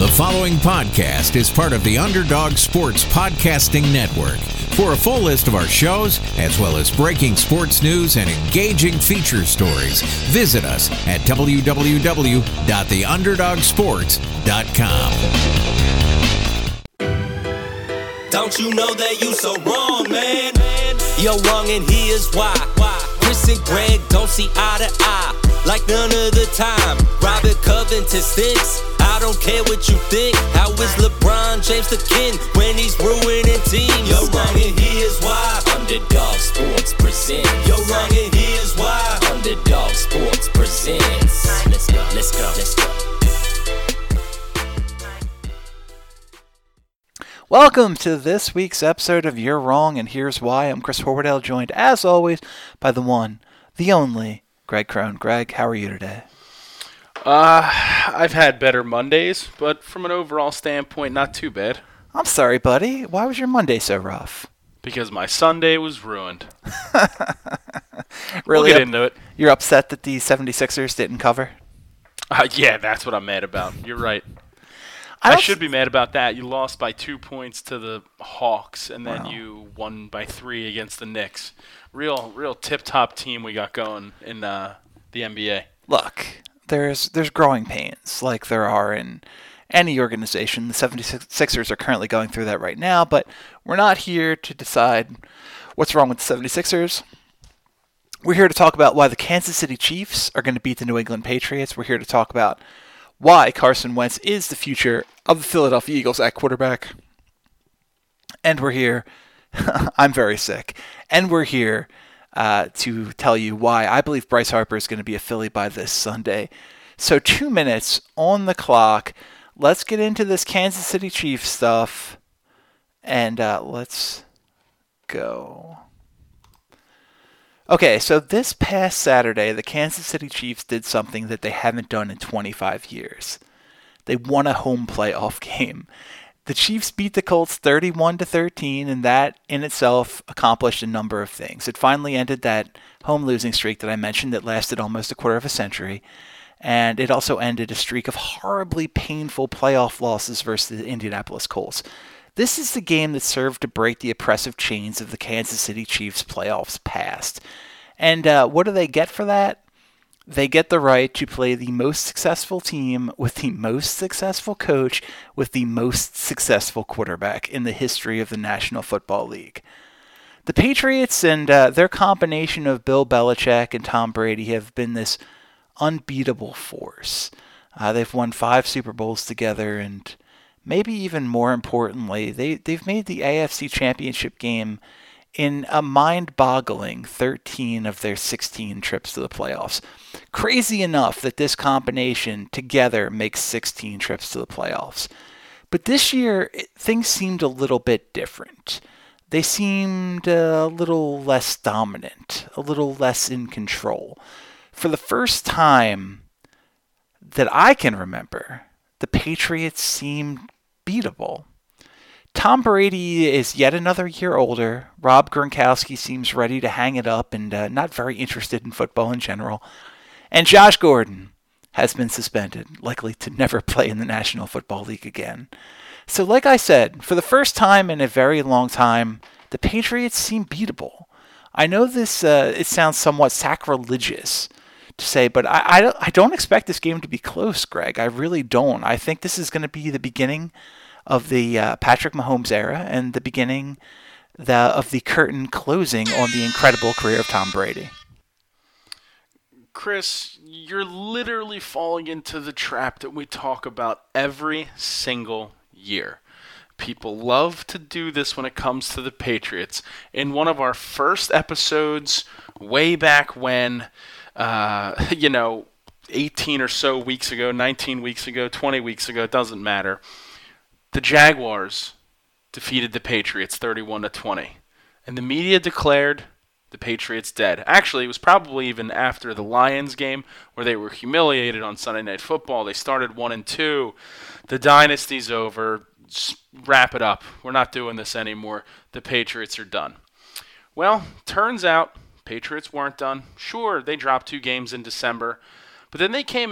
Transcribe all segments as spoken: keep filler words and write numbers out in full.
The following podcast is part of the Underdog Sports Podcasting Network. For a full list of our shows, as well as breaking sports news and engaging feature stories, visit us at w w w dot the underdog sports dot com. Don't you know that you so wrong, man? You're wrong and here's why. Chris and Greg don't see eye to eye like none of the time. Robert Covington stinks. I don't care what you think. How is LeBron James the king when he's ruining teams? You're wrong and here's why. Underdog Sports presents. You're wrong and here's why. Underdog Sports presents. Let's go, let's go, let's go. Welcome to this week's episode of You're Wrong and Here's Why. I'm Chris Horwedel, joined as always by the one, the only, Greg Crone. Greg, how are you today? Uh, I've had better Mondays, but from an overall standpoint, not too bad. I'm sorry, buddy. Why was your Monday so rough? Because my Sunday was ruined. Really? We'll get up- into it. You're upset that the seventy-sixers didn't cover? Uh, yeah, that's what I'm mad about. You're right. I, I should be mad about that. You lost by two points to the Hawks, and then Wow. you won by three against the Knicks. Real, real tip-top team we got going in uh, the N B A. Look, there's there's growing pains like there are in any organization. The seventy-sixers are currently going through that right now, but we're not here to decide what's wrong with the seventy-sixers. We're here to talk about why the Kansas City Chiefs are going to beat the New England Patriots. We're here to talk about why Carson Wentz is the future of the Philadelphia Eagles at quarterback. And we're here, I'm very sick, and we're here uh, to tell you why I believe Bryce Harper is going to be a Philly by this Sunday. So two minutes on the clock. Let's get into this Kansas City Chiefs stuff, and uh, let's go. Okay, so this past Saturday, the Kansas City Chiefs did something that they haven't done in twenty-five years. They won a home playoff game. The Chiefs beat the Colts thirty-one to thirteen, and that in itself accomplished a number of things. It finally ended that home losing streak that I mentioned that lasted almost a quarter of a century, and it also ended a streak of horribly painful playoff losses versus the Indianapolis Colts. This is the game that served to break the oppressive chains of the Kansas City Chiefs playoffs past. And uh, what do they get for that? They get the right to play the most successful team with the most successful coach with the most successful quarterback in the history of the National Football League. The Patriots and uh, their combination of Bill Belichick and Tom Brady have been this unbeatable force. Uh, they've won five Super Bowls together, and maybe even more importantly, they, they've made the A F C Championship game in a mind-boggling thirteen of their sixteen trips to the playoffs. Crazy enough that this combination together makes sixteen trips to the playoffs. But this year, it, things seemed a little bit different. They seemed a little less dominant, a little less in control. For the first time that I can remember, the Patriots seemed beatable. Tom Brady is yet another year older. Rob Gronkowski seems ready to hang it up and uh, not very interested in football in general. And Josh Gordon has been suspended, likely to never play in the National Football League again. So like I said, for the first time in a very long time, the Patriots seem beatable. I know this uh, it sounds somewhat sacrilegious to say, but I, I, don't, I don't expect this game to be close, Greg. I really don't. I think this is going to be the beginning of the uh, Patrick Mahomes era and the beginning the, of the curtain closing on the incredible career of Tom Brady. Chris, you're literally falling into the trap that we talk about every single year. People love to do this when it comes to the Patriots. In one of our first episodes, way back when, uh, you know, eighteen or so weeks ago, nineteen weeks ago, twenty weeks ago, it doesn't matter. The Jaguars defeated the Patriots thirty-one to twenty. And the media declared the Patriots dead. Actually, it was probably even after the Lions game where they were humiliated on Sunday Night Football. They started one and two. The dynasty's over. Just wrap it up. We're not doing this anymore. The Patriots are done. Well, turns out Patriots weren't done. Sure, they dropped two games in December. But then they came out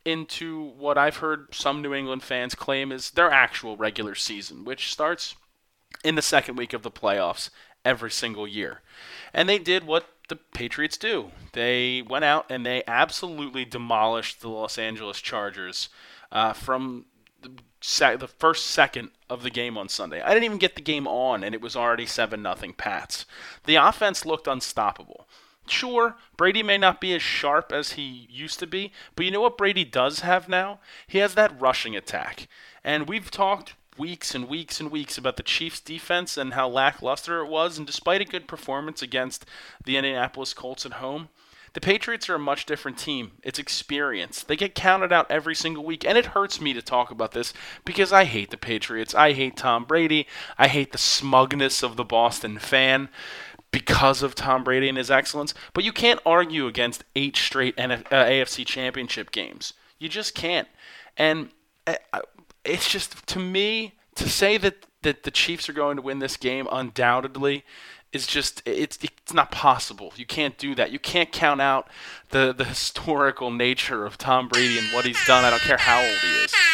into what I've heard some New England fans claim is their actual regular season, which starts in the second week of the playoffs every single year. And they did what the Patriots do. They went out and they absolutely demolished the Los Angeles Chargers uh, from the, sec- the first second of the game on Sunday. I didn't even get the game on, and it was already seven nothing Pats. The offense looked unstoppable. Sure, Brady may not be as sharp as he used to be, but you know what Brady does have now? He has that rushing attack. And we've talked weeks and weeks and weeks about the Chiefs' defense and how lackluster it was, and despite a good performance against the Indianapolis Colts at home, the Patriots are a much different team. It's experience. They get counted out every single week, and it hurts me to talk about this because I hate the Patriots. I hate Tom Brady. I hate the smugness of the Boston fan because of Tom Brady and his excellence, but you can't argue against eight straight N F- uh, A F C championship games. You just can't. And uh, it's just, to me, to say that, that the Chiefs are going to win this game undoubtedly is just, it's it's not possible. You can't do that. You can't count out the, the historical nature of Tom Brady and what he's done. I don't care how old he is.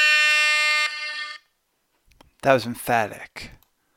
That was emphatic.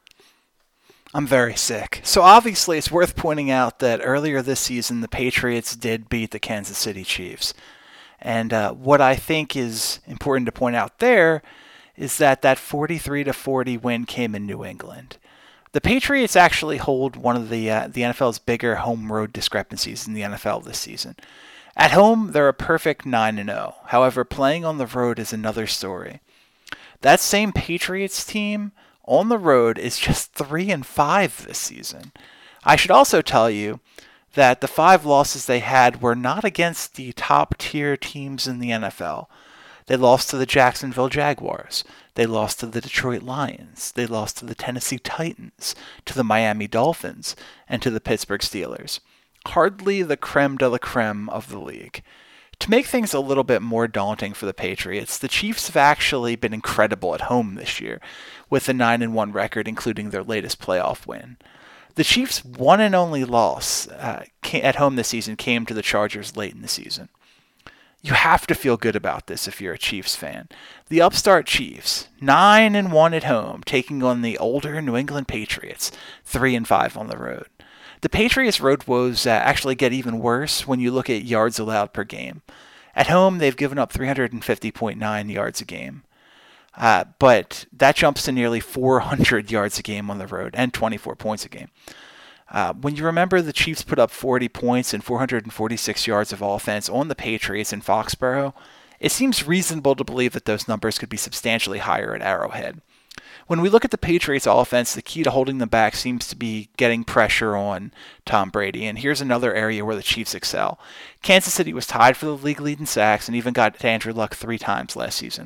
I'm very sick. So obviously it's worth pointing out that earlier this season the Patriots did beat the Kansas City Chiefs. And uh, what I think is important to point out there is that that forty-three to forty win came in New England. The Patriots actually hold one of the uh, the N F L's bigger home-road discrepancies in the N F L this season. At home, they're a perfect nine and oh. However, playing on the road is another story. That same Patriots team on the road is just three and five this season. I should also tell you that the five losses they had were not against the top-tier teams in the N F L. They lost to the Jacksonville Jaguars. They lost to the Detroit Lions. They lost to the Tennessee Titans, to the Miami Dolphins, and to the Pittsburgh Steelers. Hardly the creme de la creme of the league. To make things a little bit more daunting for the Patriots, the Chiefs have actually been incredible at home this year, with a nine and one record, including their latest playoff win. The Chiefs' one and only loss uh, at home this season came to the Chargers late in the season. You have to feel good about this if you're a Chiefs fan. The upstart Chiefs, nine and one at home, taking on the older New England Patriots, three and five on the road. The Patriots' road woes uh, actually get even worse when you look at yards allowed per game. At home, they've given up three hundred fifty point nine yards a game. Uh, but that jumps to nearly four hundred yards a game on the road and twenty-four points a game. Uh, when you remember the Chiefs put up forty points and four hundred forty-six yards of offense on the Patriots in Foxborough, it seems reasonable to believe that those numbers could be substantially higher at Arrowhead. When we look at the Patriots offense, the key to holding them back seems to be getting pressure on Tom Brady. And here's another area where the Chiefs excel. Kansas City was tied for the league lead in sacks and even got to Andrew Luck three times last season.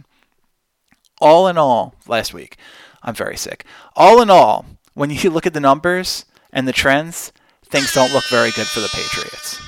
All in all, last week, I'm very sick. All in all, when you look at the numbers and the trends, things don't look very good for the Patriots.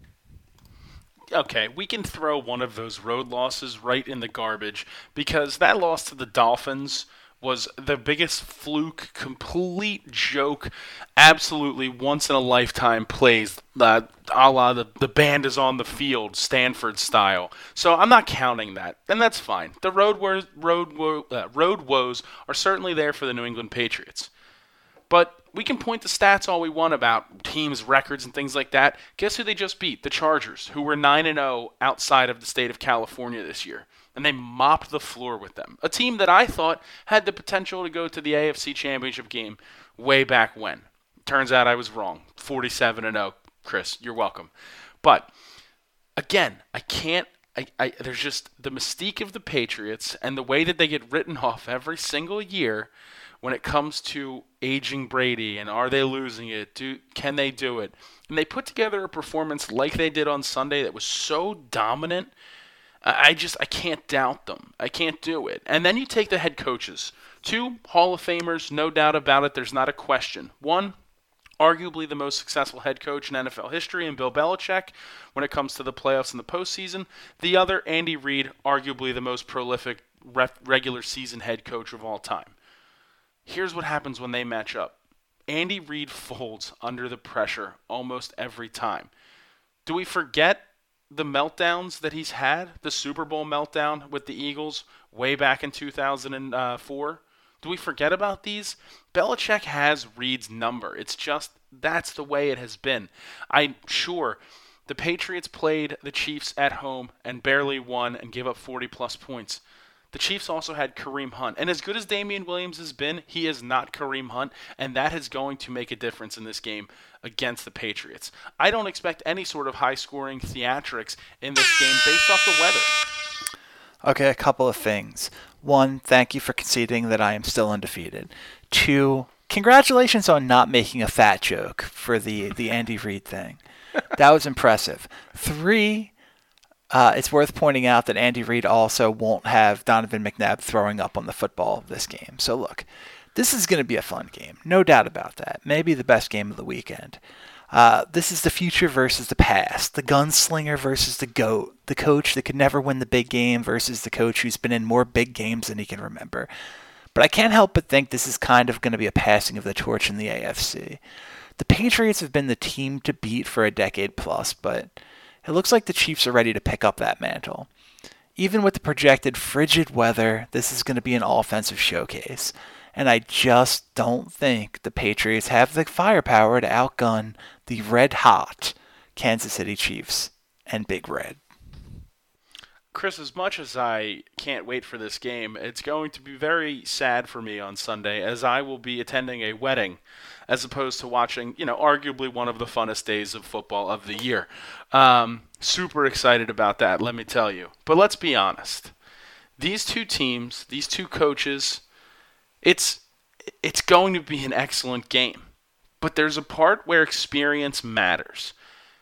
Okay, we can throw one of those road losses right in the garbage because that loss to the Dolphins was the biggest fluke, complete joke, absolutely once-in-a-lifetime plays, uh, a la the, the band is on the field, Stanford style. So I'm not counting that, and that's fine. The road, wo- road, wo- uh, road woes are certainly there for the New England Patriots. But we can point to stats all we want about teams' records and things like that. Guess who they just beat? The Chargers, who were nine and oh outside of the state of California this year. And they mopped the floor with them. A team that I thought had the potential to go to the A F C Championship game way back when. Turns out I was wrong. forty-seven and oh, Chris. You're welcome. But, again, I can't I, I, there's just the mystique of the Patriots and the way that they get written off every single year when it comes to aging Brady and are they losing it? Do can they do it? And they put together a performance like they did on Sunday that was so dominant. I just I can't doubt them. I can't do it. And then you take the head coaches. Two Hall of Famers, no doubt about it. There's not a question. One, arguably the most successful head coach in N F L history, in Bill Belichick, when it comes to the playoffs and the postseason. The other, Andy Reid, arguably the most prolific ref- regular season head coach of all time. Here's what happens when they match up. Andy Reid folds under the pressure almost every time. Do we forget the meltdowns that he's had, the Super Bowl meltdown with the Eagles way back in two thousand four, do we forget about these? Belichick has Reid's number. It's just that's the way it has been. I'm sure the Patriots played the Chiefs at home and barely won and gave up forty-plus points. The Chiefs also had Kareem Hunt. And as good as Damian Williams has been, he is not Kareem Hunt, and that is going to make a difference in this game against the Patriots. I don't expect any sort of high-scoring theatrics in this game based off the weather. Okay, a couple of things. One, thank you for conceding that I am still undefeated. Two, congratulations on not making a fat joke for the, the Andy Reid thing. That was impressive. Three, Uh, it's worth pointing out that Andy Reid also won't have Donovan McNabb throwing up on the football this game. So look, this is going to be a fun game. No doubt about that. Maybe the best game of the weekend. Uh, this is the future versus the past. The gunslinger versus the GOAT. The coach that could never win the big game versus the coach who's been in more big games than he can remember. But I can't help but think this is kind of going to be a passing of the torch in the A F C. The Patriots have been the team to beat for a decade plus, but it looks like the Chiefs are ready to pick up that mantle. Even with the projected frigid weather, this is going to be an offensive showcase. And I just don't think the Patriots have the firepower to outgun the red-hot Kansas City Chiefs and Big Red. Chris, as much as I can't wait for this game, it's going to be very sad for me on Sunday as I will be attending a wedding as opposed to watching, you know, arguably one of the funnest days of football of the year. Um, super excited about that, let me tell you. But let's be honest. These two teams, these two coaches, it's it's going to be an excellent game. But there's a part where experience matters.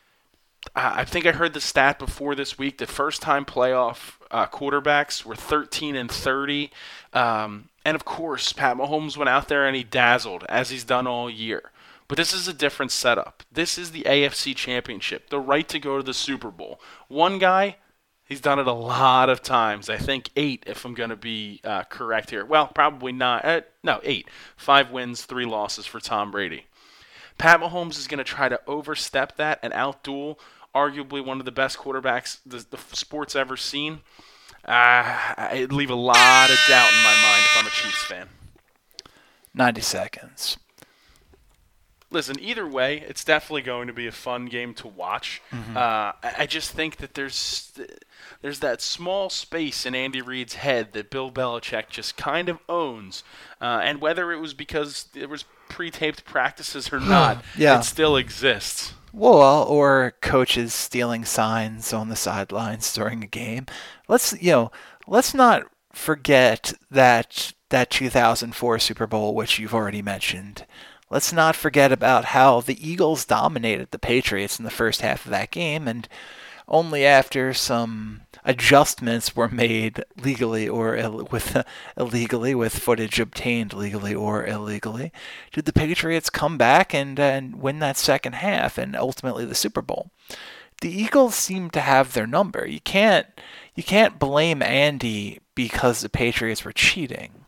I think I heard the stat before this week. The first-time playoff uh, quarterbacks were thirteen and thirty, um, and of course, Pat Mahomes went out there and he dazzled, as he's done all year. But this is a different setup. This is the A F C Championship, the right to go to the Super Bowl. One guy, he's done it a lot of times. I think eight, if I'm going to be uh, correct here. Well, probably not. Uh, no, eight. Five wins, three losses for Tom Brady. Pat Mahomes is going to try to overstep that and outduel arguably one of the best quarterbacks the, the sport's ever seen. Uh, I'd leave a lot of doubt in my mind if I'm a Chiefs fan. ninety seconds. Listen, either way, it's definitely going to be a fun game to watch. Mm-hmm. Uh, I just think that there's there's that small space in Andy Reid's head that Bill Belichick just kind of owns. Uh, and whether it was because there was pre-taped practices or not, yeah. It still exists. Well, or coaches stealing signs on the sidelines during a game. Let's, you know, let's not forget that that two thousand four Super Bowl, which you've already mentioned. Let's not forget about how the Eagles dominated the Patriots in the first half of that game, and only after some adjustments were made legally or Ill- with uh, illegally, with footage obtained legally or illegally, did the Patriots come back and, uh, and win that second half and ultimately the Super Bowl. The Eagles seem to have their number. You can't you can't blame Andy because the Patriots were cheating.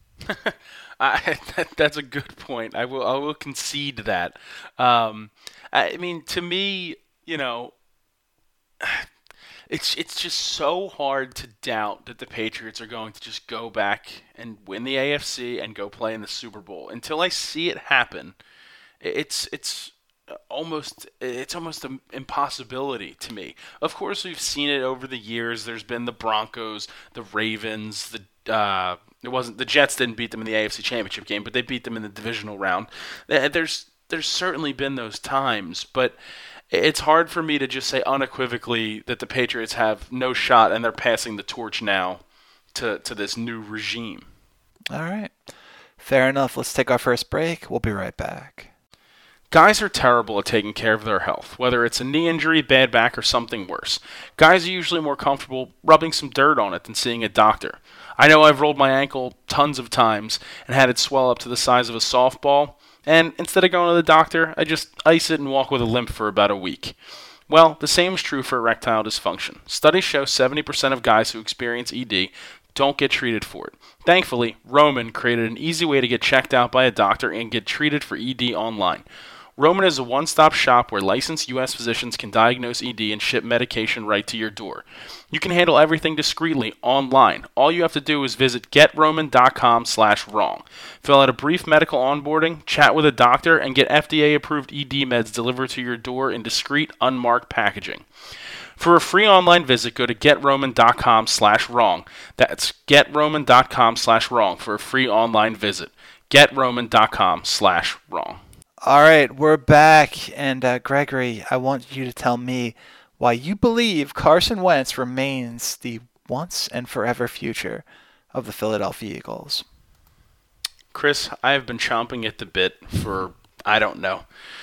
I, that, that's a good point. I will I will concede that. Um, I mean, to me, you know, it's it's just so hard to doubt that the Patriots are going to just go back and win the A F C and go play in the Super Bowl. Until I see it happen, it's it's almost it's almost an impossibility to me. Of course, we've seen it over the years. There's been the Broncos, the Ravens, the uh, it wasn't the Jets didn't beat them in the A F C Championship game, but they beat them in the divisional round. There's there's certainly been those times, but it's hard for me to just say unequivocally that the Patriots have no shot and they're passing the torch now to, to this new regime. All right. Fair enough. Let's take our first break. We'll be right back. Guys are terrible at taking care of their health, whether it's a knee injury, bad back, or something worse. Guys are usually more comfortable rubbing some dirt on it than seeing a doctor. I know I've rolled my ankle tons of times and had it swell up to the size of a softball, and instead of going to the doctor, I just ice it and walk with a limp for about a week. Well, the same is true for erectile dysfunction. Studies show seventy percent of guys who experience E D don't get treated for it. Thankfully, Roman created an easy way to get checked out by a doctor and get treated for E D online. Roman is a one-stop shop where licensed U S physicians can diagnose E D and ship medication right to your door. You can handle everything discreetly online. All you have to do is visit getroman.com slash wrong. Fill out a brief medical onboarding, chat with a doctor, and get F D A-approved E D meds delivered to your door in discreet, unmarked packaging. For a free online visit, go to getroman.com slash wrong. That's getroman.com slash wrong for a free online visit. getroman.com slash wrong. All right, we're back. And uh, Gregory, I want you to tell me why you believe Carson Wentz remains the once and forever future of the Philadelphia Eagles. Chris, I have been chomping at the bit for, I don't know,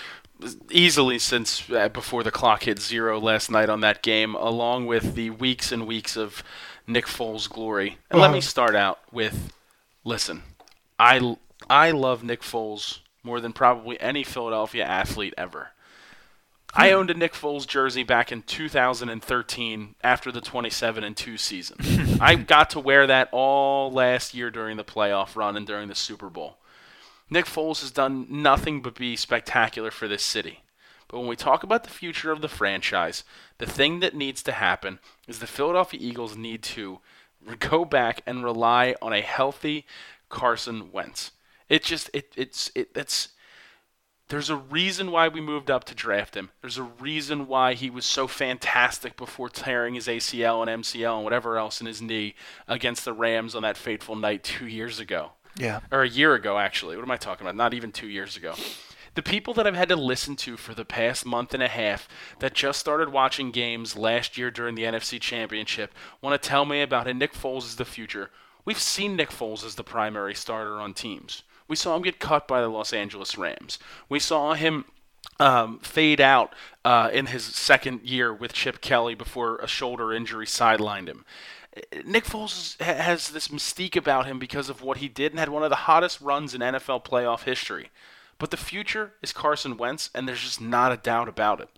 easily since uh, before the clock hit zero last night on that game, along with the weeks and weeks of Nick Foles' glory. And uh-huh. Let me start out with, listen, I, I love Nick Foles more than probably any Philadelphia athlete ever. Hmm. I owned a Nick Foles jersey back in two thousand thirteen after the twenty-seven and two season. I got to wear that all last year during the playoff run and during the Super Bowl. Nick Foles has done nothing but be spectacular for this city. But when we talk about the future of the franchise, the thing that needs to happen is the Philadelphia Eagles need to go back and rely on a healthy Carson Wentz. It just, it, it's, it, it's, there's a reason why we moved up to draft him. There's a reason why he was so fantastic before tearing his A C L and M C L and whatever else in his knee against the Rams on that fateful night two years ago. Yeah. Or a year ago, actually. What am I talking about? Not even two years ago. The people that I've had to listen to for the past month and a half that just started watching games last year during the N F C Championship want to tell me about how Nick Foles is the future. We've seen Nick Foles as the primary starter on teams. We saw him get cut by the Los Angeles Rams. We saw him um, fade out uh, in his second year with Chip Kelly before a shoulder injury sidelined him. Nick Foles has this mystique about him because of what he did and had one of the hottest runs in N F L playoff history. But the future is Carson Wentz, and there's just not a doubt about it.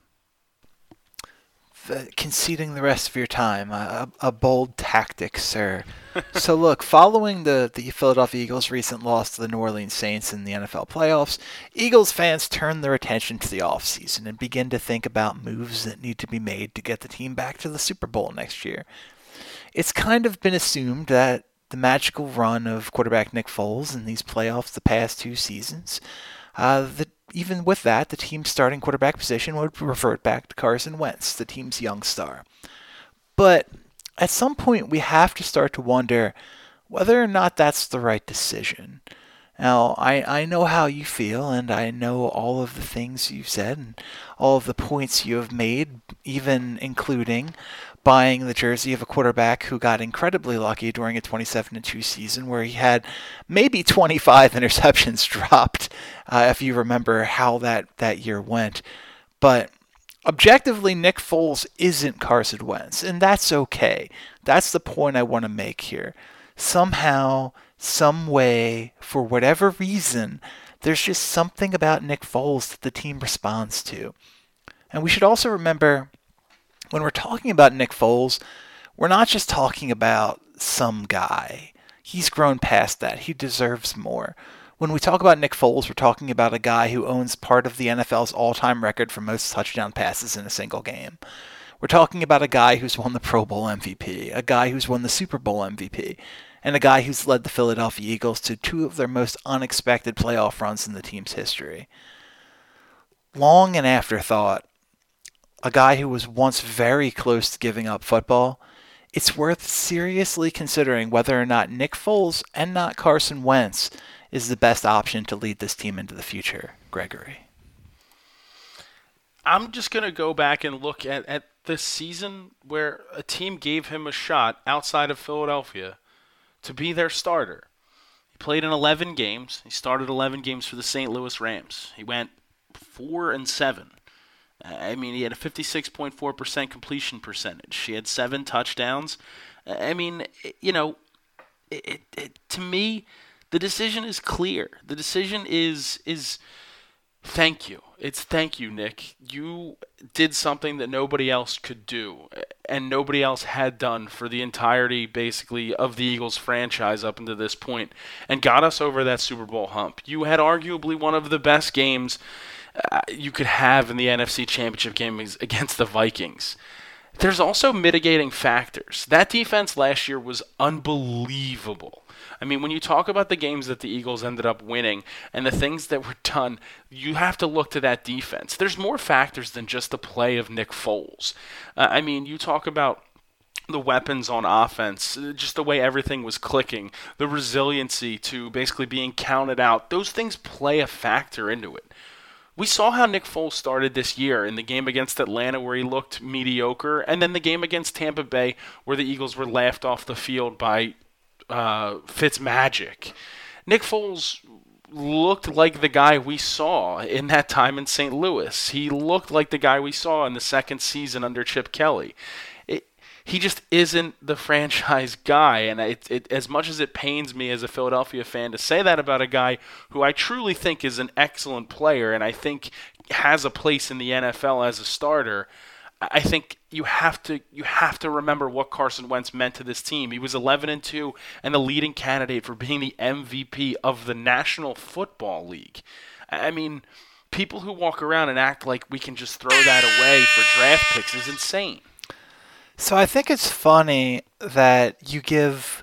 The, conceding the rest of your time, a, a bold tactic, sir. So look, following the, the Philadelphia Eagles' recent loss to the New Orleans Saints in the N F L playoffs, Eagles fans turn their attention to the offseason and begin to think about moves that need to be made to get the team back to the Super Bowl next year. It's kind of been assumed that the magical run of quarterback Nick Foles in these playoffs the past two seasons, uh, that even with that, the team's starting quarterback position would revert back to Carson Wentz, the team's young star. But at some point, we have to start to wonder whether or not that's the right decision. Now, I, I know how you feel, and I know all of the things you've said and all of the points you have made, even including buying the jersey of a quarterback who got incredibly lucky during a twenty-seven and two season where he had maybe twenty-five interceptions dropped, uh, if you remember how that, that year went. But objectively, Nick Foles isn't Carson Wentz, and that's okay. That's the point I want to make here. Somehow, some way, for whatever reason, there's just something about Nick Foles that the team responds to. And we should also remember, when we're talking about Nick Foles, we're not just talking about some guy. He's grown past that. He deserves more. When we talk about Nick Foles, we're talking about a guy who owns part of the N F L's all-time record for most touchdown passes in a single game. We're talking about a guy who's won the Pro Bowl M V P, a guy who's won the Super Bowl M V P, and a guy who's led the Philadelphia Eagles to two of their most unexpected playoff runs in the team's history. Long an afterthought, a guy who was once very close to giving up football, it's worth seriously considering whether or not Nick Foles and not Carson Wentz is the best option to lead this team into the future, Gregory. I'm just going to go back and look at, at this season where a team gave him a shot outside of Philadelphia to be their starter. He played in eleven games. He started eleven games for the Saint Louis Rams. He went four and seven. I mean, he had a fifty-six point four percent completion percentage. He had seven touchdowns. I mean, you know, it, it, to me, the decision is clear. The decision is is thank you. It's thank you, Nick. You did something that nobody else could do, and nobody else had done for the entirety, basically, of the Eagles franchise up until this point, and got us over that Super Bowl hump. You had arguably one of the best games uh, you could have in the N F C Championship game against the Vikings. There's also mitigating factors. That defense last year was unbelievable. I mean, when you talk about the games that the Eagles ended up winning and the things that were done, you have to look to that defense. There's more factors than just the play of Nick Foles. Uh, I mean, you talk about the weapons on offense, just the way everything was clicking, the resiliency to basically being counted out. Those things play a factor into it. We saw how Nick Foles started this year in the game against Atlanta where he looked mediocre, and then the game against Tampa Bay where the Eagles were laughed off the field by uh, Fitzmagic. Nick Foles looked like the guy we saw in that time in Saint Louis. He looked like the guy we saw in the second season under Chip Kelly. It, he just isn't the franchise guy, and it, it, as much as it pains me as a Philadelphia fan to say that about a guy who I truly think is an excellent player and I think has a place in the N F L as a starter, I think you have to you have to remember what Carson Wentz meant to this team. He was eleven and two and the leading candidate for being the M V P of the National Football League. I mean, people who walk around and act like we can just throw that away for draft picks is insane. So I think it's funny that you give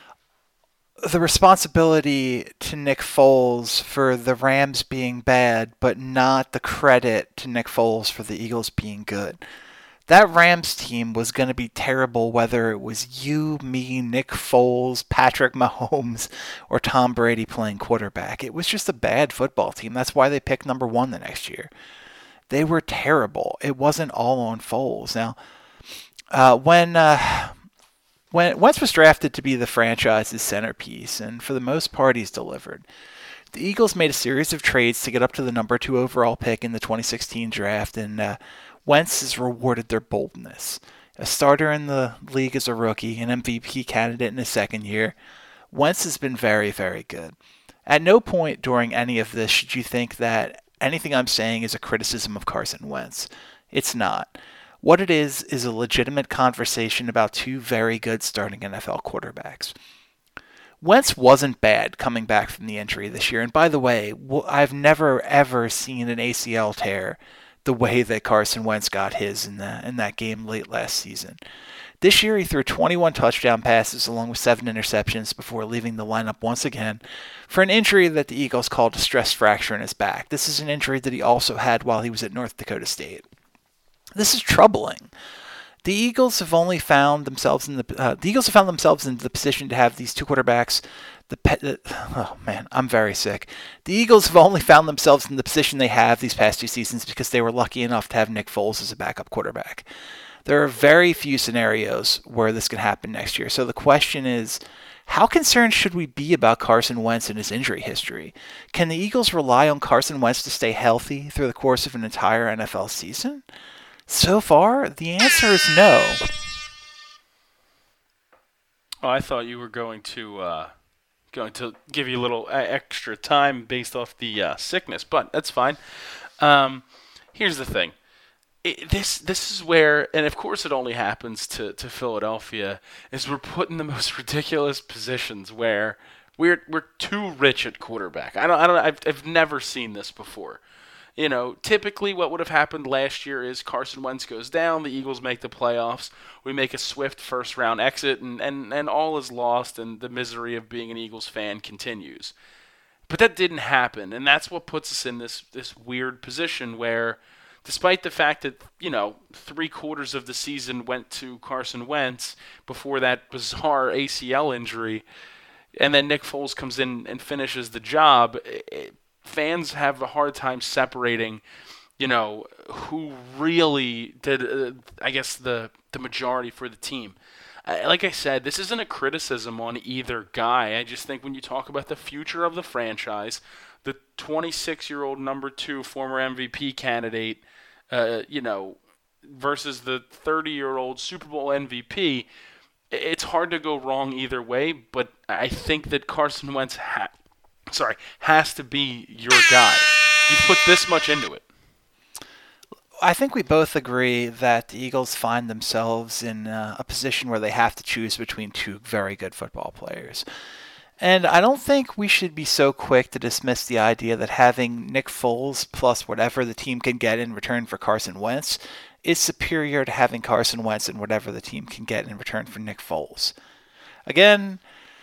the responsibility to Nick Foles for the Rams being bad, but not the credit to Nick Foles for the Eagles being good. That Rams team was going to be terrible whether it was you, me, Nick Foles, Patrick Mahomes, or Tom Brady playing quarterback. It was just a bad football team. That's why they picked number one the next year. They were terrible. It wasn't all on Foles. Now, uh, when uh, when Wentz was drafted to be the franchise's centerpiece, and for the most part he's delivered. The Eagles made a series of trades to get up to the number two overall pick in the twenty sixteen draft, and uh, Wentz has rewarded their boldness. A starter in the league as a rookie, an M V P candidate in his second year, Wentz has been very, very good. At no point during any of this should you think that anything I'm saying is a criticism of Carson Wentz. It's not. What it is is a legitimate conversation about two very good starting N F L quarterbacks. Wentz wasn't bad coming back from the injury this year. And by the way, I've never, ever seen an A C L tear the way that Carson Wentz got his in, the, in that game late last season. This year he threw twenty-one touchdown passes along with seven interceptions before leaving the lineup once again for an injury that the Eagles called a stress fracture in his back. This is an injury that he also had while he was at North Dakota State. This is troubling. The Eagles have only found themselves in the uh, the Eagles have found themselves in the position to have these two quarterbacks. The pe- uh, oh man, I'm very sick. The Eagles have only found themselves in the position they have these past two seasons because they were lucky enough to have Nick Foles as a backup quarterback. There are very few scenarios where this can happen next year. So the question is, how concerned should we be about Carson Wentz and his injury history? Can the Eagles rely on Carson Wentz to stay healthy through the course of an entire N F L season? So far, the answer is no. Oh, I thought you were going to uh, going to give you a little extra time based off the uh, sickness, but that's fine. Um, here's the thing: it, this this is where, and of course, it only happens to, to Philadelphia, is we're put in the most ridiculous positions where we're we're too rich at quarterback. I don't I don't I've I've never seen this before. You know, typically what would have happened last year is Carson Wentz goes down, the Eagles make the playoffs, we make a swift first-round exit, and, and, and all is lost, and the misery of being an Eagles fan continues. But that didn't happen, and that's what puts us in this, this weird position where, despite the fact that, you know, three-quarters of the season went to Carson Wentz before that bizarre A C L injury, and then Nick Foles comes in and finishes the job, it, fans have a hard time separating, you know, who really did, uh, I guess, the, the majority for the team. Uh, like I said, this isn't a criticism on either guy. I just think when you talk about the future of the franchise, the twenty-six-year-old number two former M V P candidate, uh, you know, versus the thirty-year-old Super Bowl M V P, it's hard to go wrong either way, but I think that Carson Wentz ha- Sorry, has to be your guy. You put this much into it. I think we both agree that the Eagles find themselves in uh, a position where they have to choose between two very good football players. And I don't think we should be so quick to dismiss the idea that having Nick Foles plus whatever the team can get in return for Carson Wentz is superior to having Carson Wentz and whatever the team can get in return for Nick Foles. Again,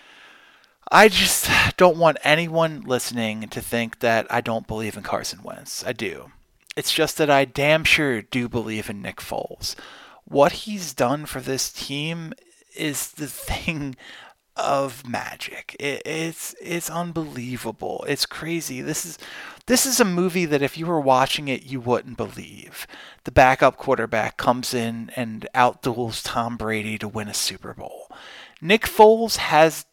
I just don't want anyone listening to think that I don't believe in Carson Wentz. I do. It's just that I damn sure do believe in Nick Foles. What he's done for this team is the thing of magic. It, it's it's unbelievable. It's crazy. This is this is a movie that if you were watching it, you wouldn't believe. The backup quarterback comes in and outduels Tom Brady to win a Super Bowl. Nick Foles has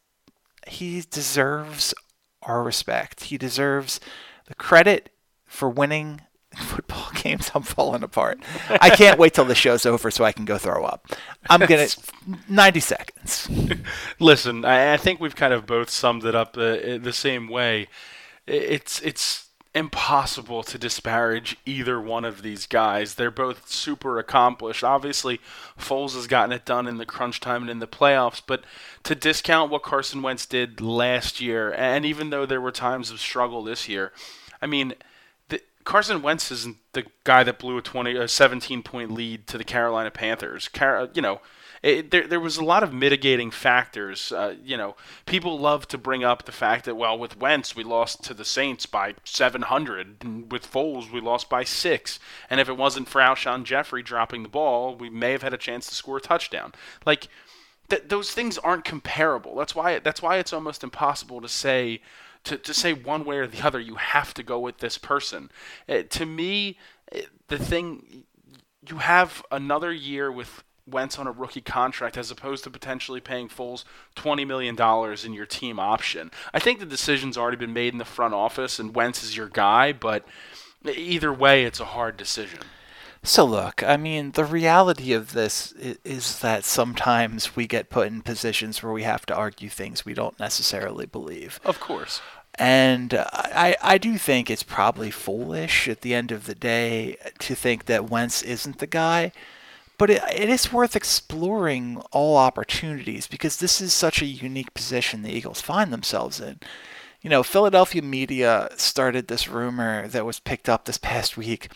he deserves our respect. He deserves the credit for winning football games. I'm falling apart. I can't wait till the show's over so I can go throw up. I'm going to ninety seconds. Listen, I, I think we've kind of both summed it up uh, the same way. It's it's impossible to disparage either one of these guys. They're both super accomplished. Obviously, Foles has gotten it done in the crunch time and in the playoffs, but to discount what Carson Wentz did last year, and even though there were times of struggle this year, I mean, the, Carson Wentz isn't the guy that blew a twenty, a seventeen-point lead to the Carolina Panthers. Car, you know, It, there, there was a lot of mitigating factors. Uh, you know, people love to bring up the fact that, well, with Wentz, we lost to the Saints by seven hundred. And with Foles, we lost by six. And if it wasn't for Alshon Jeffrey dropping the ball, we may have had a chance to score a touchdown. Like, th- those things aren't comparable. That's why that's why it's almost impossible to say to, to say one way or the other, you have to go with this person. Uh, to me, the thing, you have another year with Wentz on a rookie contract as opposed to potentially paying Foles twenty million dollars in your team option. I think the decision's already been made in the front office and Wentz is your guy, but either way, it's a hard decision. So look, I mean, the reality of this is, is that sometimes we get put in positions where we have to argue things we don't necessarily believe. Of course. And I, I do think it's probably foolish at the end of the day to think that Wentz isn't the guy. But it, it is worth exploring all opportunities because this is such a unique position the Eagles find themselves in. You know, Philadelphia media started this rumor that was picked up this past week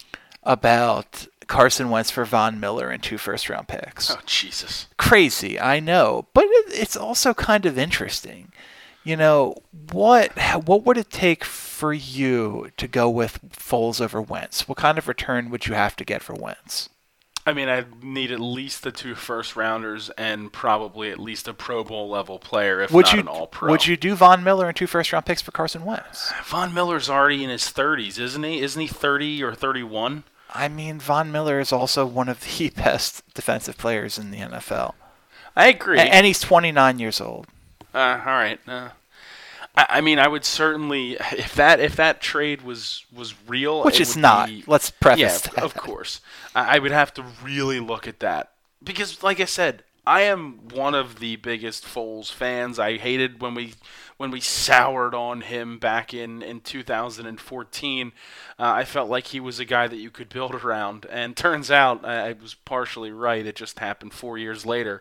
about Carson Wentz for Von Miller and two first-round picks. Oh, Jesus. Crazy, I know. But it, it's also kind of interesting. You know, what what would it take for you to go with Foles over Wentz? What kind of return would you have to get for Wentz? I mean, I'd need at least the two first rounders and probably at least a Pro Bowl level player, if would not you, an All Pro. Would you do Von Miller and two first round picks for Carson Wentz? Von Miller's already in his thirties, isn't he? Isn't he thirty or thirty-one? I mean, Von Miller is also one of the best defensive players in the N F L. I agree. A- and he's twenty-nine years old. Uh, all right. Uh, I, I mean, I would certainly, if that if that trade was, was real, which it is would not. Be, Let's preface yeah, that. of course. I, I would have to really look at that because, like I said, I am one of the biggest Foles fans. I hated when we when we soured on him back in, in two thousand fourteen. Uh, I felt like he was a guy that you could build around, and turns out I, I was partially right. It just happened four years later.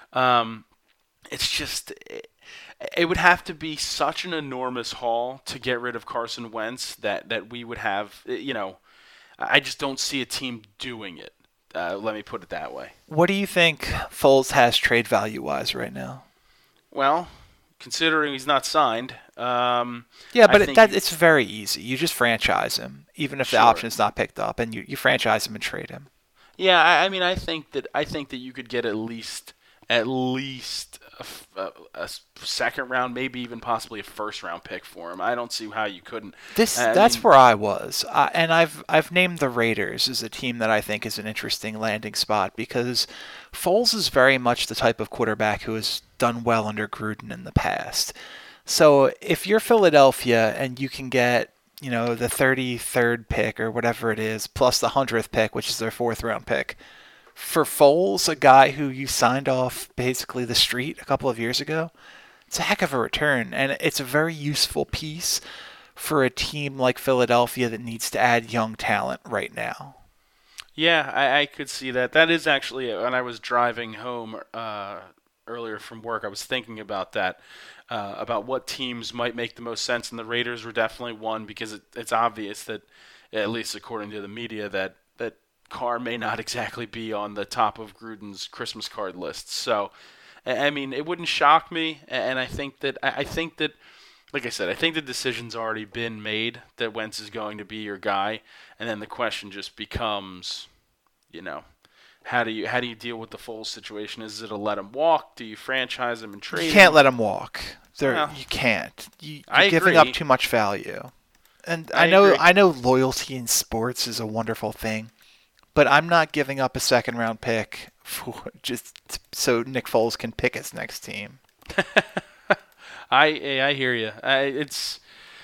Um, it's just it, it would have to be such an enormous haul to get rid of Carson Wentz that, that we would have, you know, I just don't see a team doing it. Uh, let me put it that way. What do you think Foles has trade value-wise right now? Well, considering he's not signed. Um, yeah, but it, that, he, it's very easy. You just franchise him, even if sure. the option is not picked up, and you, you franchise him and trade him. Yeah, I, I mean, I think that I think that you could get at least at least a, a, a second round, maybe even possibly a first round pick for him. I don't see how you couldn't. This I that's mean, where I was, uh, and I've I've named the Raiders as a team that I think is an interesting landing spot because Foles is very much the type of quarterback who has done well under Gruden in the past. So if you're Philadelphia and you can get, you know, the thirty-third pick or whatever it is, plus the hundredth pick, which is their fourth round pick, for Foles, a guy who you signed off basically the street a couple of years ago, it's a heck of a return, and it's a very useful piece for a team like Philadelphia that needs to add young talent right now. Yeah, I, I could see that. That is actually, when I was driving home uh, earlier from work. I was thinking about that, uh, about what teams might make the most sense, and the Raiders were definitely one because it, it's obvious that, at least according to the media, that, that Carr may not exactly be on the top of Gruden's Christmas card list. So, I mean, it wouldn't shock me, and I think that I think that, like I said, I think the decision's already been made that Wentz is going to be your guy, and then the question just becomes, you know, How do you how do you deal with the Foles situation? Is it a let him walk? Do you franchise him and trade him? You can't let him walk. There, well, you can't. You, you're I giving agree. up too much value. And I I know agree. I know loyalty in sports is a wonderful thing, but I'm not giving up a second round pick for just so Nick Foles can pick his next team. I I hear you. I, it's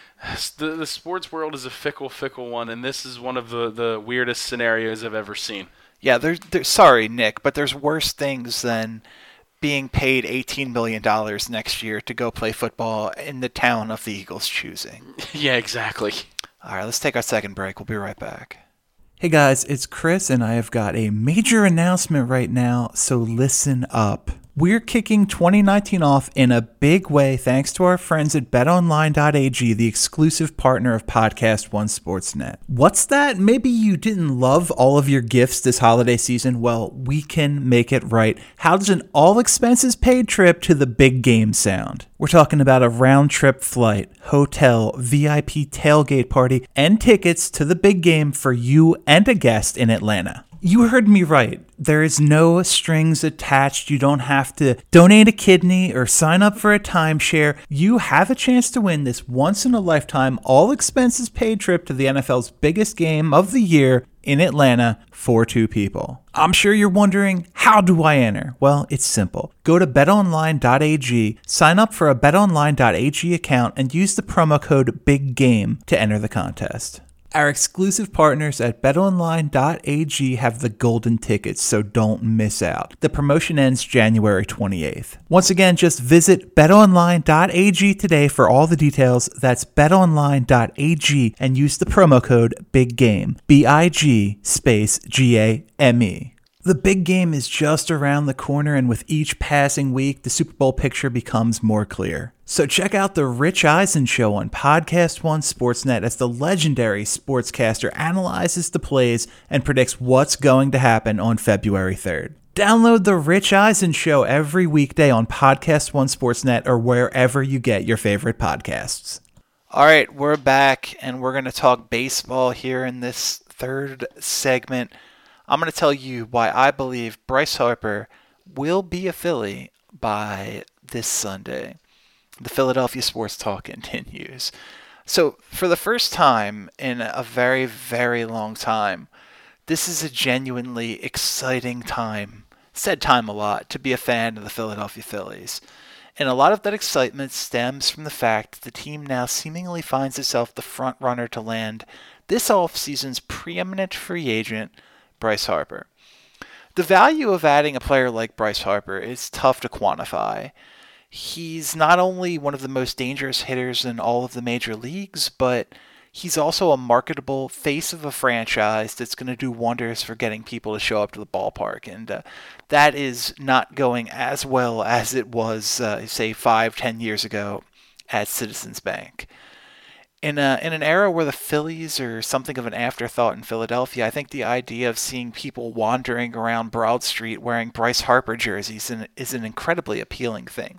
the the sports world is a fickle, fickle one, and this is one of the, the weirdest scenarios I've ever seen. Yeah, there's, there's sorry, Nick, but there's worse things than being paid eighteen million dollars next year to go play football in the town of the Eagles' choosing. Yeah, exactly. All right, let's take our second break. We'll be right back. Hey guys, it's Chris, and I have got a major announcement right now, so listen up. We're kicking twenty nineteen off in a big way thanks to our friends at bet online dot a g, the exclusive partner of Podcast One Sportsnet. What's that? Maybe you didn't love all of your gifts this holiday season? Well, we can make it right. How does an all-expenses-paid trip to the big game sound? We're talking about a round-trip flight, hotel, V I P tailgate party, and tickets to the big game for you and a guest in Atlanta. You heard me right. There is no strings attached. You don't have to donate a kidney or sign up for a timeshare. You have a chance to win this once-in-a-lifetime, all-expenses-paid trip to the N F L's biggest game of the year in Atlanta for two people. I'm sure you're wondering, how do I enter? Well, it's simple. Go to bet online dot a g, sign up for a bet online dot a g account, and use the promo code BIGGAME to enter the contest. Our exclusive partners at bet online dot a g have the golden tickets, so don't miss out. The promotion ends January twenty-eighth. Once again, just visit bet online dot a g today for all the details. That's bet online dot a g and use the promo code BIGGAME, B I G space G A M E. The big game is just around the corner, and with each passing week, the Super Bowl picture becomes more clear. So check out the Rich Eisen Show on Podcast One Sportsnet as the legendary sportscaster analyzes the plays and predicts what's going to happen on February third. Download the Rich Eisen Show every weekday on Podcast One Sportsnet or wherever you get your favorite podcasts. All right, we're back, and we're going to talk baseball here in this third segment. I'm going to tell you why I believe Bryce Harper will be a Philly by this Sunday. The Philadelphia Sports Talk continues. So, for the first time in a very, very long time, this is a genuinely exciting time, said time a lot, to be a fan of the Philadelphia Phillies. And a lot of that excitement stems from the fact that the team now seemingly finds itself the front runner to land this offseason's preeminent free agent, Bryce Harper. The value of adding a player like Bryce Harper is tough to quantify. He's not only one of the most dangerous hitters in all of the major leagues, but he's also a marketable face of a franchise that's going to do wonders for getting people to show up to the ballpark. And uh, that is not going as well as it was, uh, say, five, ten years ago at Citizens Bank. In a, in an era where the Phillies are something of an afterthought in Philadelphia, I think the idea of seeing people wandering around Broad Street wearing Bryce Harper jerseys is an incredibly appealing thing.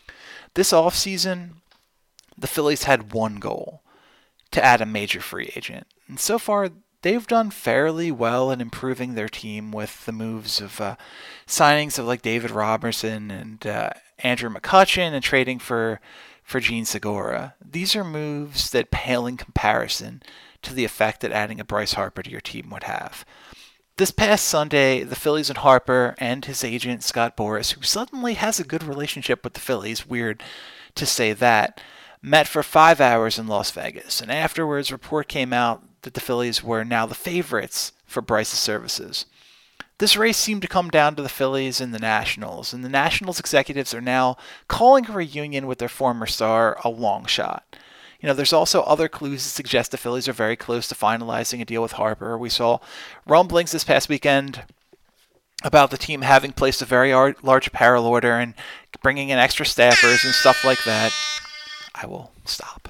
This offseason, the Phillies had one goal, to add a major free agent. And so far, they've done fairly well in improving their team with the moves of uh, signings of like David Robertson and uh, Andrew McCutchen and trading for for Gene Segura. These are moves that pale in comparison to the effect that adding a Bryce Harper to your team would have. This past Sunday, the Phillies and Harper and his agent Scott Boras, who suddenly has a good relationship with the Phillies, weird to say that, met for five hours in Las Vegas. And afterwards, report came out that the Phillies were now the favorites for Bryce's services. This race seemed to come down to the Phillies and the Nationals, and the Nationals executives are now calling a reunion with their former star a long shot. You know, there's also other clues that suggest the Phillies are very close to finalizing a deal with Harper. We saw rumblings this past weekend about the team having placed a very ar- large apparel order and bringing in extra staffers and stuff like that. I will stop.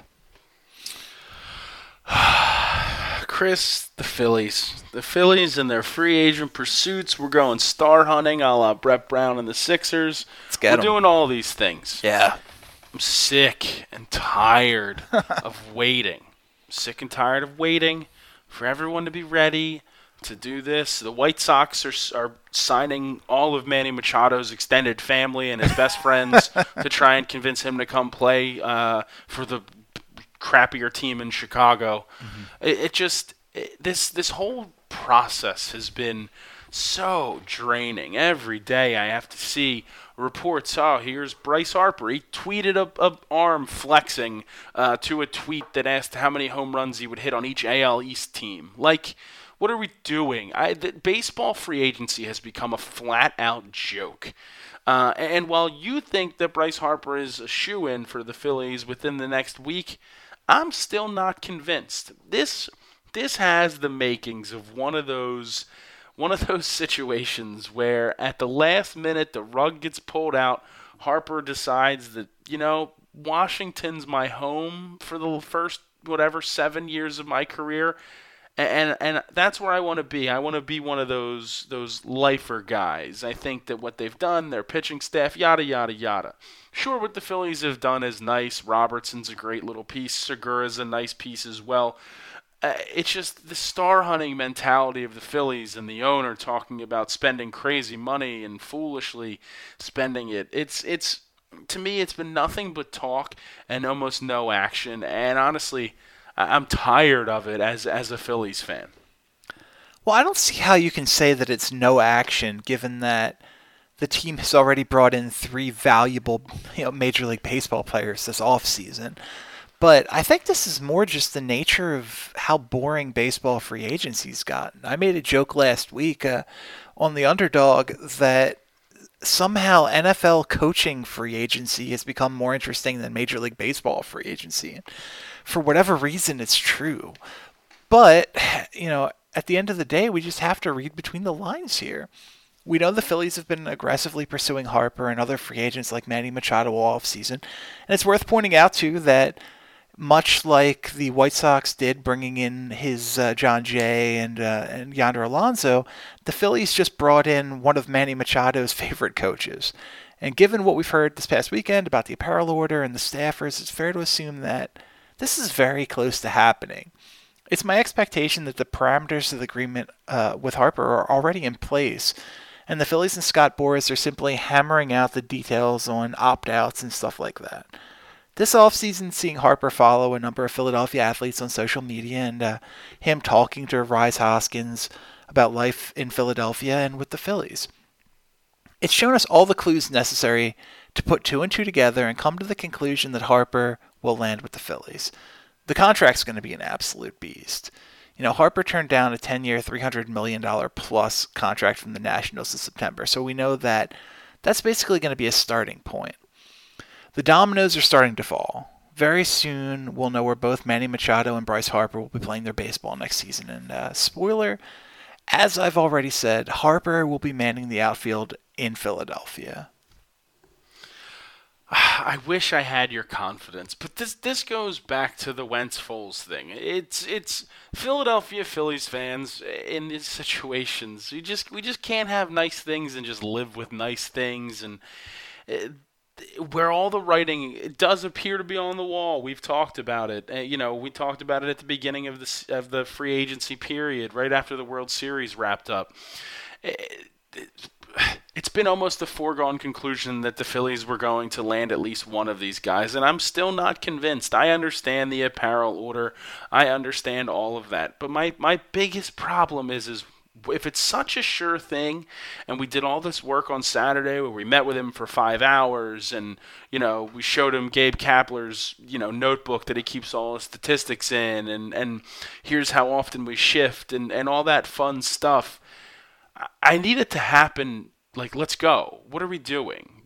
Chris, the Phillies. The Phillies and their free agent pursuits. We're going star hunting a la Brett Brown and the Sixers. Let's get We're 'em. doing all these things. Yeah. I'm sick and tired of waiting. I'm sick and tired of waiting for everyone to be ready to do this. The White Sox are are signing all of Manny Machado's extended family and his best friends to try and convince him to come play uh, for the crappier team in Chicago. Mm-hmm. It, it just it, this this whole process has been so draining. Every day I have to see reports. Oh, here's Bryce Harper. He tweeted a, a arm flexing uh, to a tweet that asked how many home runs he would hit on each A L East team. Like, what are we doing? I, the, baseball free agency has become a flat-out joke. Uh, and while you think that Bryce Harper is a shoo-in for the Phillies within the next week, I'm still not convinced. This this has the makings of one of those one of those situations where at the last minute the rug gets pulled out. Harper decides that, you know, Washington's my home for the first whatever seven years of my career. And and that's where I want to be. I want to be one of those those lifer guys. I think that what they've done, their pitching staff, yada, yada, yada. Sure, what the Phillies have done is nice. Robertson's a great little piece. Segura's a nice piece as well. Uh, it's just the star hunting mentality of the Phillies and the owner talking about spending crazy money and foolishly spending it. It's it's to me, it's been nothing but talk and almost no action. And honestly, I'm tired of it as as a Phillies fan. Well, I don't see how you can say that it's no action, given that the team has already brought in three valuable, you know, Major League Baseball players this offseason. But I think this is more just the nature of how boring baseball free agency's gotten. I made a joke last week uh, on the Underdog that somehow N F L coaching free agency has become more interesting than Major League Baseball free agency. For whatever reason, it's true. But, you know, at the end of the day, we just have to read between the lines here. We know the Phillies have been aggressively pursuing Harper and other free agents like Manny Machado all offseason. And it's worth pointing out, too, that much like the White Sox did bringing in his uh, John Jay and, uh, and Yonder Alonso, the Phillies just brought in one of Manny Machado's favorite coaches. And given what we've heard this past weekend about the apparel order and the staffers, it's fair to assume that this is very close to happening. It's my expectation that the parameters of the agreement uh, with Harper are already in place, and the Phillies and Scott Boras are simply hammering out the details on opt-outs and stuff like that. This offseason, seeing Harper follow a number of Philadelphia athletes on social media and uh, him talking to Rhys Hoskins about life in Philadelphia and with the Phillies. It's shown us all the clues necessary to put two and two together and come to the conclusion that Harper will land with the Phillies. The contract's going to be an absolute beast. You know, Harper turned down a ten-year, three hundred million dollars plus contract from the Nationals in September, so we know that that's basically going to be a starting point. The dominoes are starting to fall. Very soon, we'll know where both Manny Machado and Bryce Harper will be playing their baseball next season. And uh, spoiler, as I've already said, Harper will be manning the outfield in Philadelphia. I wish I had your confidence, but this this goes back to the Wentz-Foles thing. It's it's Philadelphia Phillies fans in these situations. We just we just can't have nice things and just live with nice things. And it, where all the writing, it does appear to be on the wall. We've talked about it. Uh, you know, we talked about it at the beginning of the of the free agency period, right after the World Series wrapped up. It, it, It's been almost a foregone conclusion that the Phillies were going to land at least one of these guys, and I'm still not convinced. I understand the apparel order. I understand all of that. But my, my biggest problem is, is if it's such a sure thing, and we did all this work on Saturday where we met with him for five hours, and, you know, we showed him Gabe Kapler's, you know, notebook that he keeps all his statistics in, and, and here's how often we shift, and, and all that fun stuff. I need it to happen, like, let's go. What are we doing?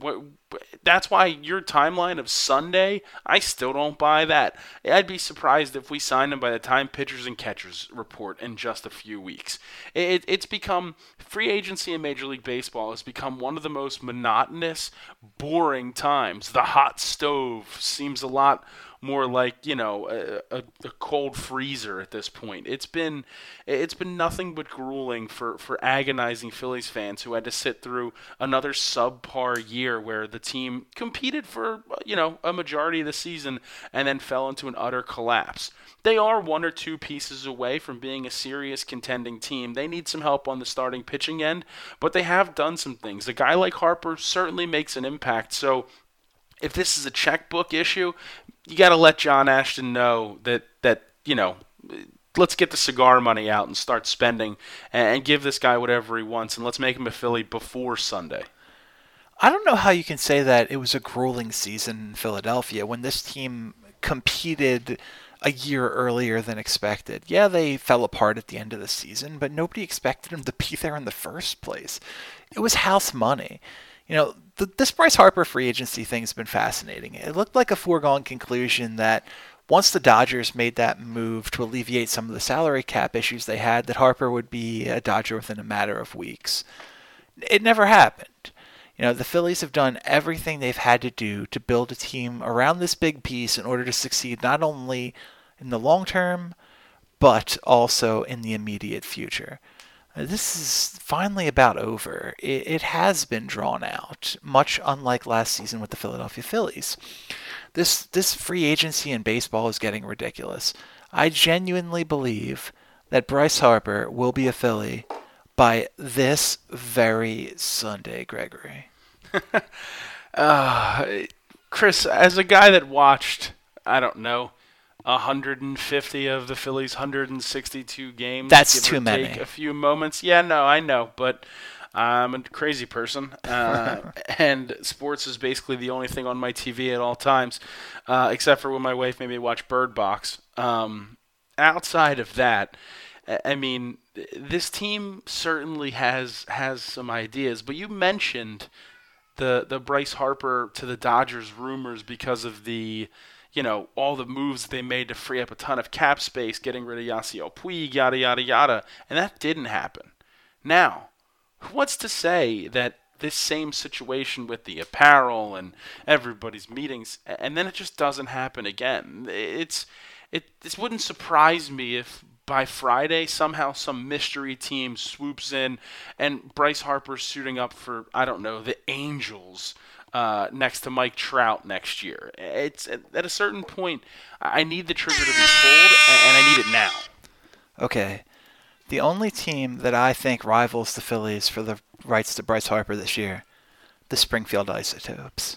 What, that's why your timeline of Sunday, I still don't buy that. I'd be surprised if we signed him by the time pitchers and catchers report in just a few weeks. It, it's become, free agency in Major League Baseball has become one of the most monotonous, boring times. The hot stove seems a lot more like, you know, a, a, a cold freezer at this point. It's been it's been nothing but grueling for, for agonizing Phillies fans who had to sit through another subpar year where the team competed for, you know, a majority of the season and then fell into an utter collapse. They are one or two pieces away from being a serious contending team. They need some help on the starting pitching end, but they have done some things. A guy like Harper certainly makes an impact, so if this is a checkbook issue, you got to let John Ashton know that, that, you know, let's get the cigar money out and start spending and give this guy whatever he wants, and let's make him a Philly before Sunday. I don't know how you can say that it was a grueling season in Philadelphia when this team competed a year earlier than expected. Yeah, they fell apart at the end of the season, but nobody expected them to be there in the first place. It was house money. You know, the, this Bryce Harper free agency thing has been fascinating. It looked like a foregone conclusion that once the Dodgers made that move to alleviate some of the salary cap issues they had, that Harper would be a Dodger within a matter of weeks. It never happened. You know, the Phillies have done everything they've had to do to build a team around this big piece in order to succeed not only in the long term, but also in the immediate future. This is finally about over. It, it has been drawn out, much unlike last season with the Philadelphia Phillies. This this free agency in baseball is getting ridiculous. I genuinely believe that Bryce Harper will be a Philly by this very Sunday, Gregory. uh, Chris, as a guy that watched, I don't know, one hundred fifty of the Phillies' one hundred sixty-two games. That's give too or many. Take a few moments. Yeah, no, I know, but I'm a crazy person, uh, and sports is basically the only thing on my T V at all times, uh, except for when my wife made me watch Bird Box. Um, outside of that, I mean, this team certainly has has some ideas, but you mentioned the the Bryce Harper to the Dodgers rumors because of the, you know, all the moves they made to free up a ton of cap space, getting rid of Yasiel Puig, yada, yada, yada, and that didn't happen. Now, what's to say that this same situation with the apparel and everybody's meetings, and then it just doesn't happen again? It's it. This wouldn't surprise me if by Friday somehow some mystery team swoops in and Bryce Harper's suiting up for, I don't know, the Angels uh, next to Mike Trout next year. It's at a certain point, I need the trigger to be pulled, and I need it now. Okay. The only team that I think rivals the Phillies for the rights to Bryce Harper this year, the Springfield Isotopes.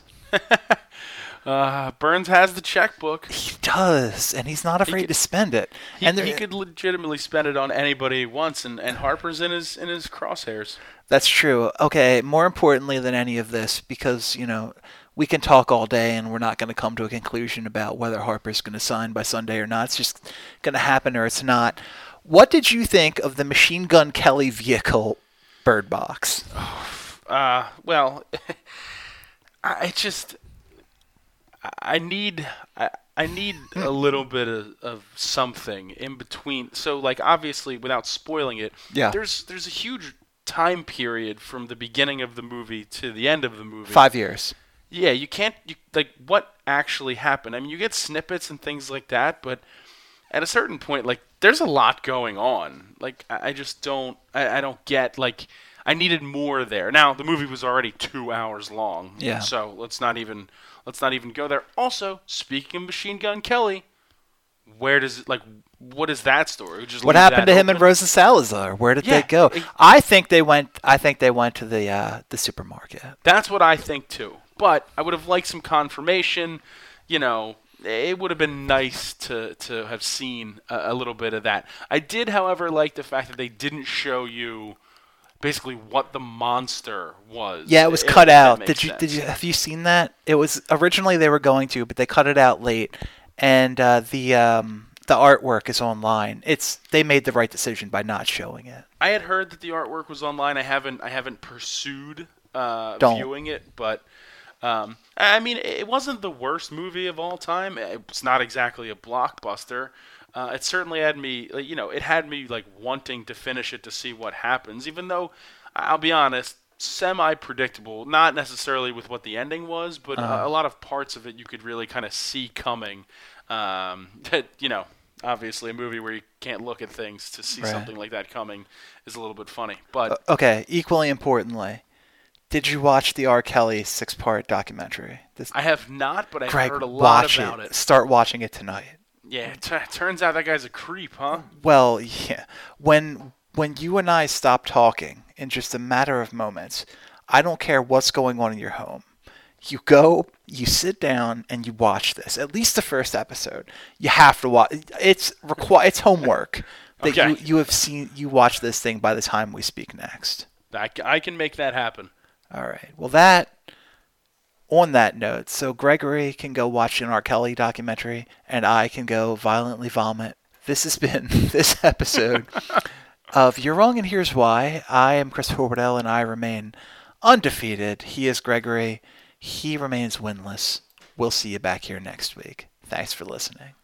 uh, Burns has the checkbook. He does, and he's not afraid he could, to spend it. He, and he could legitimately spend it on anybody he wants, and, and Harper's in his in his crosshairs. That's true. Okay, more importantly than any of this, because, you know, we can talk all day and we're not going to come to a conclusion about whether Harper's going to sign by Sunday or not. It's just going to happen or it's not. What did you think of the Machine Gun Kelly vehicle Bird Box? Uh, well, I just, I need, I, I need a little bit of, of something in between. So, like, obviously, without spoiling it, yeah. there's there's a huge time period from the beginning of the movie to the end of the movie. Five years. Yeah, you can't, you, like, what actually happened? I mean, you get snippets and things like that, but at a certain point, like, there's a lot going on. Like, I just don't, I, I don't get, like, I needed more there. Now, the movie was already two hours long. Yeah. So let's not even, let's not even go there. Also, speaking of Machine Gun Kelly, where does it, like, what is that story? Just what happened to him open? and Rosa Salazar? Where did yeah, they go? it, I think they went, I think they went to the, uh, the supermarket. That's what I think, too. But I would have liked some confirmation, you know. It would have been nice to, to have seen a, a little bit of that. I did, however, like the fact that they didn't show you basically what the monster was. Yeah, it was if, cut if out. Did sense. you did you have you seen that? It was originally they were going to, but they cut it out late, and uh, the um, the artwork is online. It's they made the right decision by not showing it. I had heard that the artwork was online. I haven't I haven't pursued uh, Don't. viewing it, but. Um, I mean, it wasn't the worst movie of all time. It's not exactly a blockbuster. Uh, it certainly had me, you know, it had me like wanting to finish it to see what happens. Even though, I'll be honest, semi-predictable. Not necessarily with what the ending was, but uh, a lot of parts of it you could really kind of see coming. Um, that, you know, obviously a movie where you can't look at things to see Right. something like that coming is a little bit funny. But Uh, okay, equally importantly, did you watch the R. Kelly six-part documentary? This, I have not, but I've Greg, heard a lot watch about it. it. Start watching it tonight. Yeah, it t- turns out that guy's a creep, huh? Well, yeah. When when you and I stop talking in just a matter of moments, I don't care what's going on in your home. You go, you sit down, and you watch this. At least the first episode. You have to watch. It's requi- It's homework that Okay. you you have seen. You watch this thing by the time we speak next. I, c- I can make that happen. All right. Well, that. On that note, so Gregory can go watch an R. Kelly documentary, and I can go violently vomit. This has been this episode of You're Wrong and Here's Why. I am Chris Wardell, and I remain undefeated. He is Gregory. He remains winless. We'll see you back here next week. Thanks for listening.